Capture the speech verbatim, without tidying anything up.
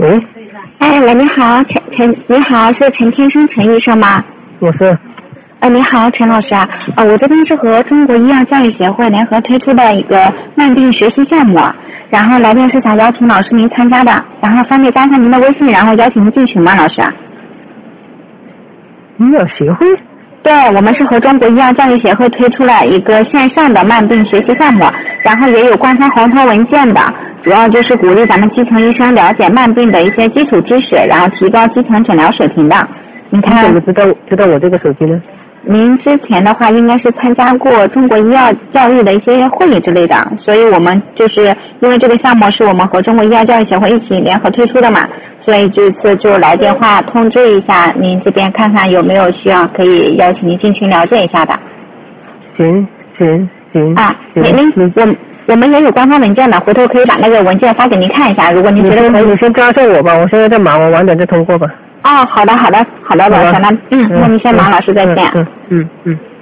喂， 哎，喂，你好，陈陈，你好，是陈天生陈医生吗？ 我是。 呃，你好，陈老师啊，呃，我这边是和中国医药教育协会联合推出的一个慢病学习项目，然后来电是想邀请老师您参加的，然后方便加上您的微信，然后邀请您进群吗，老师？ 医药协会？ 对，我们是和中国医药教育协会推出了一个线上的慢病学习项目，然后也有官方红头文件的，主要就是鼓励咱们基层医生了解慢病的一些基础知识，然后提高基层诊疗水平的。你看， 你怎么知道知道我这个手机呢？ 您之前的话应该是参加过中国医药教育的一些会议之类的，所以我们就是因为这个项目是我们和中国医药教育协会一起联合推出的嘛，所以这次就来电话通知一下您这边，看看有没有需要可以邀请您进群了解一下的。 行行行啊，您您我我们也有官方文件的，回头可以把那个文件发给您看一下，如果您觉得可以。 你先加上我吧，我现在在忙，我晚点再通过吧。 哦，好的好的好的，老师，那嗯，那您先忙，老师再见。 嗯嗯嗯。